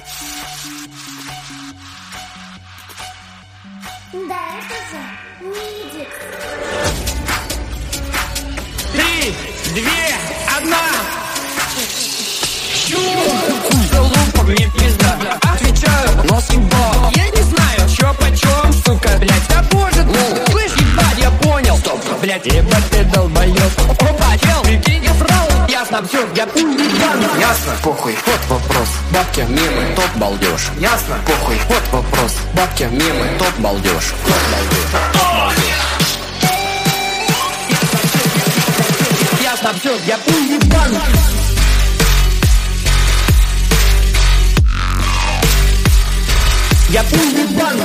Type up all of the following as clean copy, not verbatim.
Да это же Мидик. 3, 2, 1. Залупа, мне пизда. Отвечаю, нос ебал. Я не знаю, чё почём, сука, блядь. Да боже, слышь, ебать, я понял. Стоп, блядь, ебать ты долбоёб. Опа, чел, прикинь, я срал. Ясно, всё, я ебан. Ясно, похуй, вот вопрос. Бабки, мемы, топ балдеж. Ясно, похуй, вот вопрос. Бабки, мемы, топ балдеж. Топ балдеж. Ясно, всё, я ебан. Я ебан.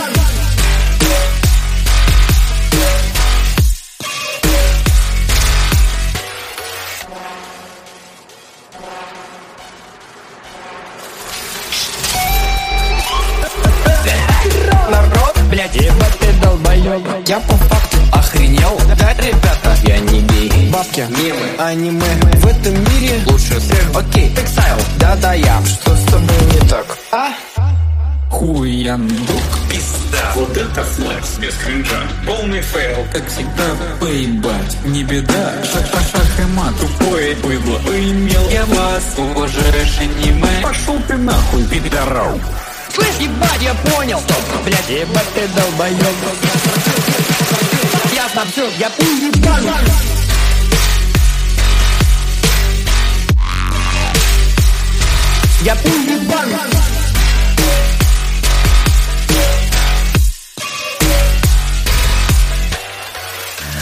Народ, блядь, ебать ты долбоёб. Я по факту охренел. Да, ребята, Я не гей. Бабки, мемы, аниме. В этом мире лучше всех. Окей, Эксайл. Да-да, я. Что с тобой не так? А? Хуяндук. Вот это флекс без кринжа. Полный фейл. Как всегда, поебать, не беда. Шах-шах и мат, тупое быдло. Поимел я вас, уважаешь аниме. Пошел ты нахуй, пидорау. Слышь, ебать, я понял. Стоп, блядь, ебать ты долбоёб. Ясно, всё, я ебан.